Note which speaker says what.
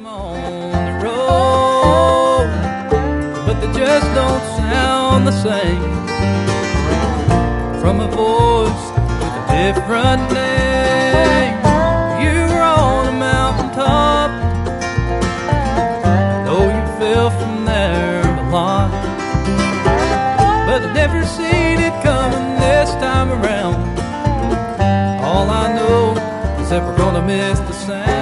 Speaker 1: I'm on the road, but they just don't sound the same. From a voice with a different name. You were on a mountaintop, though you fell from there a lot. But I never seen it coming this time around. All I know is that we're gonna miss the sound.